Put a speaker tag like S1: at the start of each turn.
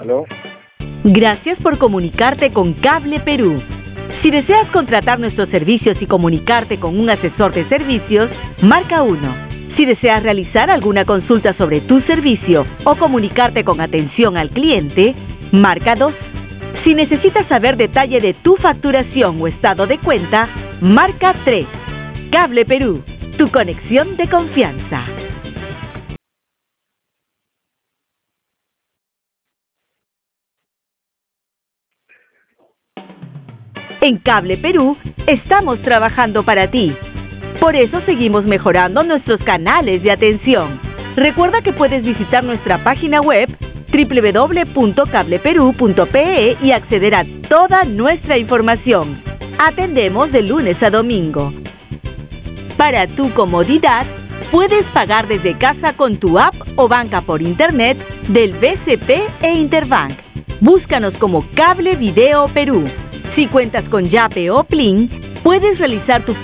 S1: ¿Aló?
S2: Gracias por comunicarte con Cable Perú. Si deseas contratar nuestros servicios y comunicarte con un asesor de servicios, marca 1. Si deseas realizar alguna consulta sobre tu servicio o comunicarte con atención al cliente, marca 2. Si necesitas saber detalle de tu facturación o estado de cuenta, marca 3. Cable Perú, tu conexión de confianza. En Cable Perú estamos trabajando para ti. Por eso seguimos mejorando nuestros canales de atención. Recuerda que puedes visitar nuestra página web www.cableperu.pe y acceder a toda nuestra información. Atendemos de lunes a domingo. Para tu comodidad, puedes pagar desde casa con tu app o banca por internet del BCP e Interbank. Búscanos como Cable Video Perú. Si cuentas con Yape o Plin, puedes realizar tu